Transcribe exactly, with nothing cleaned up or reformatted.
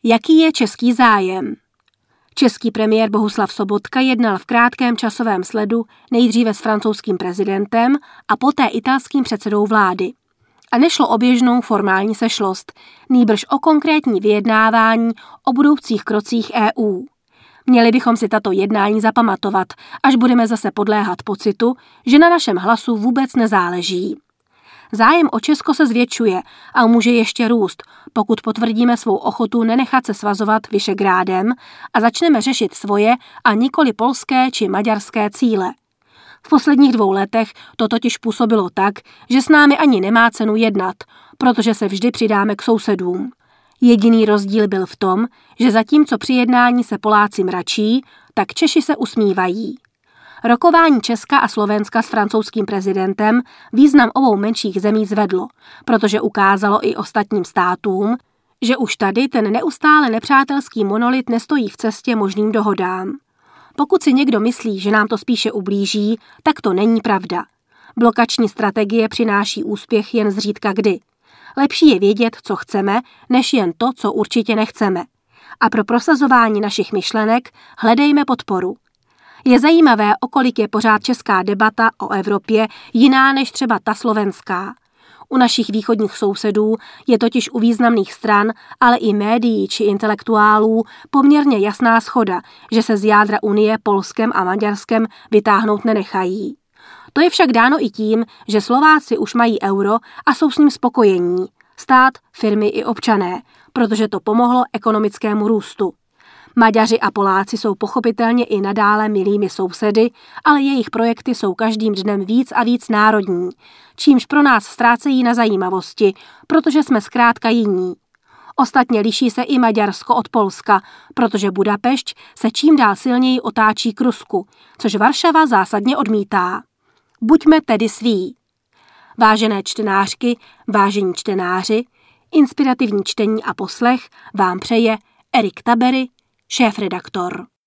Jaký je český zájem? Český premiér Bohuslav Sobotka jednal v krátkém časovém sledu nejdříve s francouzským prezidentem a poté italským předsedou vlády. A nešlo o běžnou formální sešlost, nýbrž o konkrétní vyjednávání o budoucích krocích E U. Měli bychom si tato jednání zapamatovat, až budeme zase podléhat pocitu, že na našem hlasu vůbec nezáleží. Zájem o Česko se zvětšuje a může ještě růst, pokud potvrdíme svou ochotu nenechat se svazovat Visegrádem a začneme řešit svoje a nikoli polské či maďarské cíle. V posledních dvou letech to totiž působilo tak, že s námi ani nemá cenu jednat, protože se vždy přidáme k sousedům. Jediný rozdíl byl v tom, že zatímco při jednání se Poláci mračí, tak Češi se usmívají. Rokování Česka a Slovenska s francouzským prezidentem význam obou menších zemí zvedlo, protože ukázalo i ostatním státům, že už tady ten neustále nepřátelský monolit nestojí v cestě možným dohodám. Pokud si někdo myslí, že nám to spíše ublíží, tak to není pravda. Blokační strategie přináší úspěch jen zřídka kdy. Lepší je vědět, co chceme, než jen to, co určitě nechceme. A pro prosazování našich myšlenek hledejme podporu. Je zajímavé, o kolik je pořád česká debata o Evropě jiná než třeba ta slovenská. U našich východních sousedů je totiž u významných stran, ale i médií či intelektuálů poměrně jasná shoda, že se z jádra Unie Polskem a Maďarskem vytáhnout nenechají. To je však dáno i tím, že Slováci už mají euro a jsou s ním spokojení. Stát, firmy i občané, protože to pomohlo ekonomickému růstu. Maďaři a Poláci jsou pochopitelně i nadále milými sousedy, ale jejich projekty jsou každým dnem víc a víc národní, čímž pro nás ztrácejí na zajímavosti, protože jsme zkrátka jiní. Ostatně liší se i Maďarsko od Polska, protože Budapešť se čím dál silněji otáčí k Rusku, což Varšava zásadně odmítá. Buďme tedy sví. Vážené čtenářky, vážení čtenáři, inspirativní čtení a poslech vám přeje Erik Tabery, šéfredaktor.